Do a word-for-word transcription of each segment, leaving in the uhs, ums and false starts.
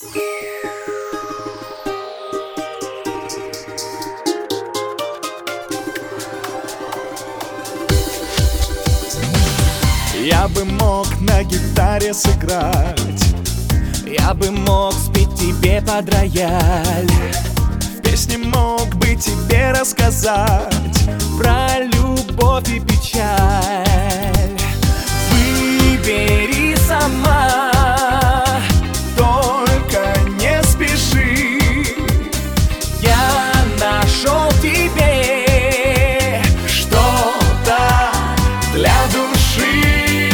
Я бы мог на гитаре сыграть, я бы мог спеть тебе под рояль, в песне мог бы тебе рассказать про любовь и печаль. Выбери сама, только не спеши, я нашел тебе что-то для души.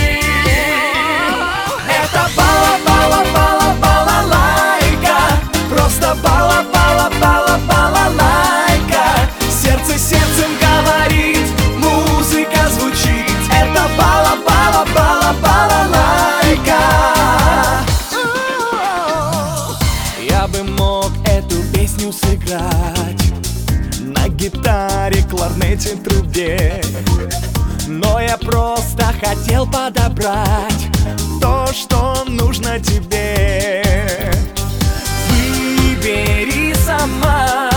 Это бала-бала-бала-балалайка, просто бала-бала-бала-балалайка. Сердце сердцем говорит, музыка звучит. Это бала-бала-бала-балалайка. Я бы мог эту песню сыграть на гитаре, кларнете, трубе, но я просто хотел подобрать то, что нужно тебе. Выбери сама,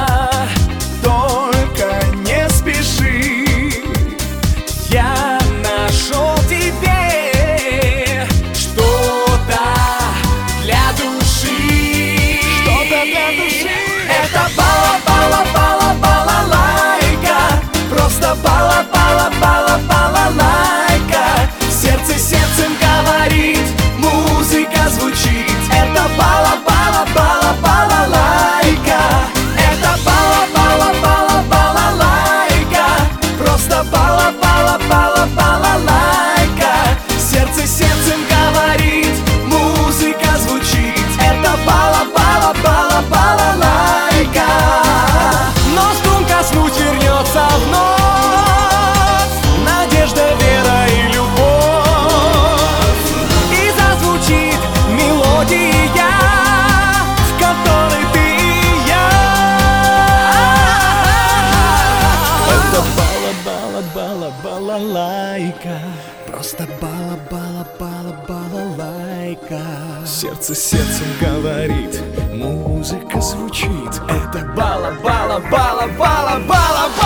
только не спеши, я нашел тебе что-то для души. Что-то для души. Это бала-бала-бала-балалайка, просто бала-бала-бала-балалайка. Сердце сердцем говорит, музыка звучит. Это бала-бала-бала-балалайка. Это бала-бала-бала-балалайка, просто бала-бала-бала-балалайка. Сердце сердцем говорит, музыка звучит. Это бала-бала-бала-балалайка. Но струнка смуть вернется вновь, надежда, вера и любовь, и зазвучит мелодия, в которой ты и я. Это бала-бала-бала-балалайка, просто бала-бала-бала-балалайка. Сердце сердцем говорит, музыка звучит. Это бала-бала-бала-бала-бала-бала.